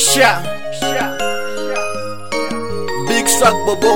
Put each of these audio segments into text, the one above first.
Sha Big Swag Bobo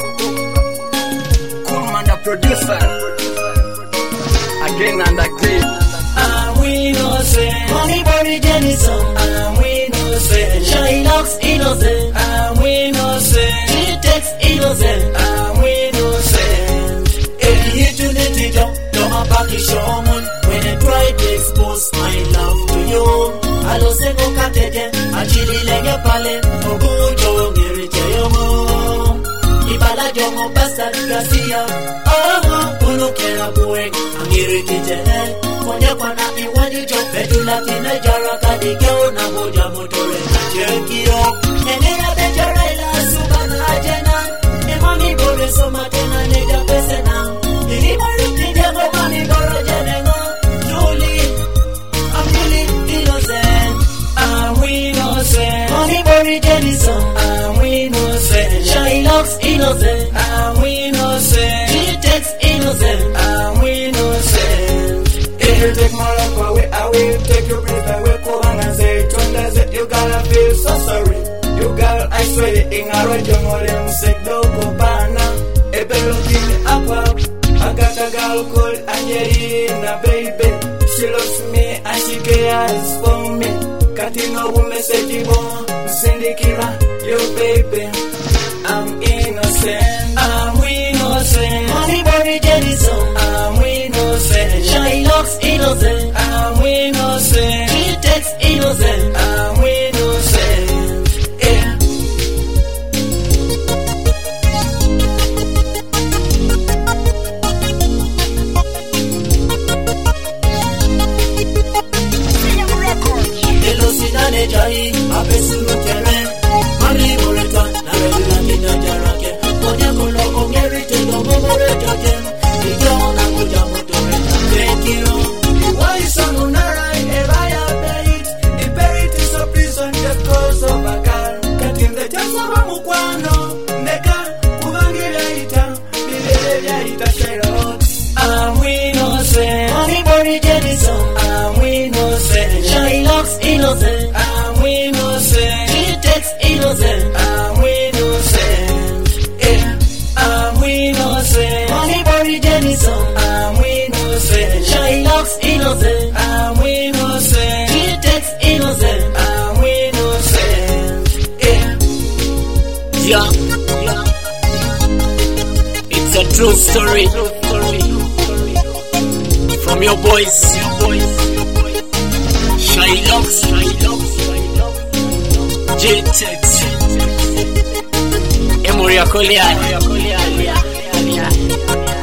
Cool man the producer Again and again we know say Money Body Denison we know say Shylocks innocent we know say G-Tex innocent we know say Utility don't back show moon when I try to expose my love to you Alo sengo kateje achili lege pale ogujo ngirije yomo Ibala jomo basa gasia unukera buwe ngirije Konya kwana iwani jo Bedula kina jara kadigeo na moja motore na chekio Nenea bejara ila subana ajena Emami bore soma tena neja pesena Ili maruti jego mami boro jenengo Julie, I'm really innocent we innocent Money Body Denison we innocent Shylocks innocent we innocent G-Tex innocent we innocent You take my love away, I will take your breath away. Come and say, Tonda said you gotta feel so sorry. You got, I swear it in a radio, more than sick dog, Bana. A bello kid up. I got a girl called Angelina, baby. She loves me and she cares for me. Katino will message you, Cindy Kira, your baby. I'm innocent, we innocent. Money Body Denison, we innocent. Shylocks innocent, we innocent. G-Tex innocent, we innocent. Elosidane jai, apesuru tere. Mami moreta, na redula kina jarake. Konya kolo ongerite no momore joje. Ikiona moja motore na tekiro. Why son unarai evaya bait? The bait is a prison just cause of a car. Katin the jasa wa mukwano. Neka kuvangira ita. Bilele ita Shylocks. We innocent. Money Body Denison. We innocent. Shylocks innocent. We innocent. G-Tex innocent. We innocent. We innocent. Money Body Denison. We innocent. Shylocks innocent. We innocent. G-Tex innocent. We innocent. Yeah. It's a true story from your boys. Shylocks, G-Tex, Emory Akolian.